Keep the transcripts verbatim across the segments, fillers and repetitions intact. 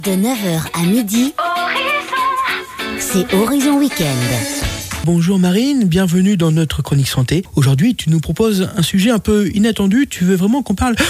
De neuf heures à midi, c'est Horizon Week-end. Bonjour Marine, bienvenue dans notre chronique santé. Aujourd'hui, tu nous proposes un sujet un peu inattendu. Tu veux vraiment qu'on parle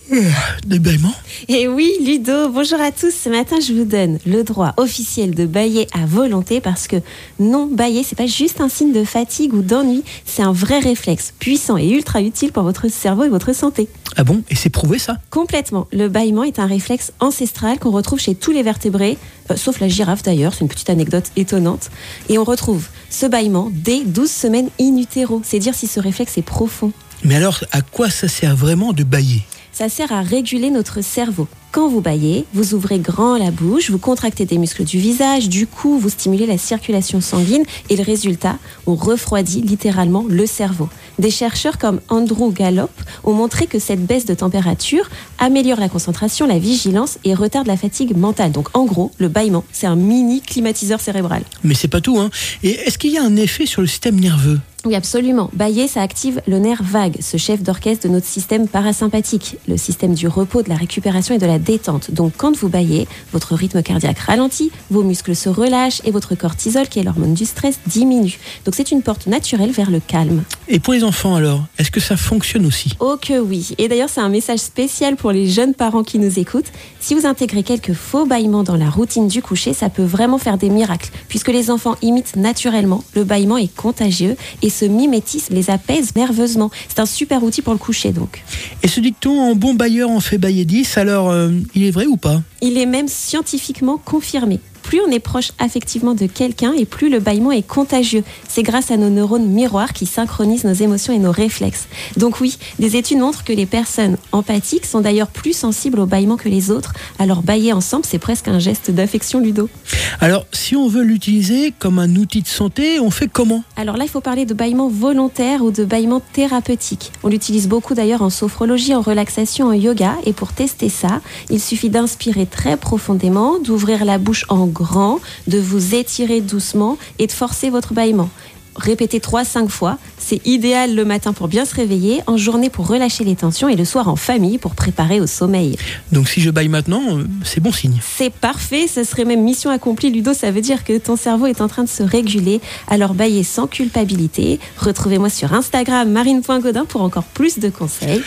de bâillement ? Et oui, Ludo, bonjour à tous. Ce matin, je vous donne le droit officiel de bâiller à volonté parce que non, bâiller, c'est pas juste un signe de fatigue ou d'ennui, c'est un vrai réflexe puissant et ultra utile pour votre cerveau et votre santé. Ah bon ? Et c'est prouvé ça ? Complètement. Le bâillement est un réflexe ancestral qu'on retrouve chez tous les vertébrés, euh, sauf la girafe d'ailleurs, c'est une petite anecdote étonnante. Et on retrouve ce bâillement dès douze semaines in utero. C'est dire si ce réflexe est profond. Mais alors, à quoi ça sert vraiment de bâiller ? Ça sert à réguler notre cerveau. Quand vous bâillez, vous ouvrez grand la bouche, vous contractez des muscles du visage, du cou, vous stimulez la circulation sanguine et le résultat, on refroidit littéralement le cerveau. Des chercheurs comme Andrew Gallop ont montré que cette baisse de température améliore la concentration, la vigilance et retarde la fatigue mentale. Donc en gros, le bâillement, c'est un mini climatiseur cérébral. Mais c'est pas tout, hein. Et est-ce qu'il y a un effet sur le système nerveux ? Oui, absolument. Bâiller, ça active le nerf vague, ce chef d'orchestre de notre système parasympathique, le système du repos, de la récupération et de la détente. Donc quand vous bâillez, votre rythme cardiaque ralentit, vos muscles se relâchent et votre cortisol, qui est l'hormone du stress, diminue. Donc c'est une porte naturelle vers le calme. Et pour les enfants alors, est-ce que ça fonctionne aussi ? Oh que oui. Et d'ailleurs, c'est un message spécial pour les jeunes parents qui nous écoutent. Si vous intégrez quelques faux bâillements dans la routine du coucher, ça peut vraiment faire des miracles, puisque les enfants imitent naturellement, le bâillement est contagieux et ce mimétisme les apaise nerveusement. C'est un super outil pour le coucher donc. Et ce dicton, en bon bailleur en fait bailler dix, alors euh, il est vrai ou pas ? Il est même scientifiquement confirmé. Plus on est proche affectivement de quelqu'un et plus le bâillement est contagieux. C'est grâce à nos neurones miroirs qui synchronisent nos émotions et nos réflexes. Donc oui, des études montrent que les personnes empathiques sont d'ailleurs plus sensibles au bâillement que les autres. Alors bâiller ensemble, c'est presque un geste d'affection, Ludo. Alors, si on veut l'utiliser comme un outil de santé, on fait comment ? Alors là, il faut parler de bâillement volontaire ou de bâillement thérapeutique. On l'utilise beaucoup d'ailleurs en sophrologie, en relaxation, en yoga. Et pour tester ça, il suffit d'inspirer très profondément, d'ouvrir la bouche en grand, de vous étirer doucement et de forcer votre bâillement. Répétez trois à cinq fois. C'est idéal le matin pour bien se réveiller, en journée pour relâcher les tensions et le soir en famille pour préparer au sommeil. Donc si je bâille maintenant, c'est bon signe. C'est parfait, ce serait même mission accomplie, Ludo. Ça veut dire que ton cerveau est en train de se réguler. Alors bâillez sans culpabilité. Retrouvez-moi sur Instagram, marine point godin, pour encore plus de conseils.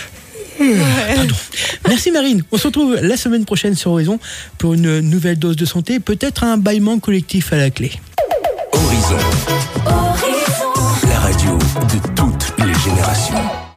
Pardon. Merci Marine. On se retrouve la semaine prochaine sur Horizon pour une nouvelle dose de santé, peut-être un bâillement collectif à la clé. Horizon. Horizon. La radio de toutes les générations.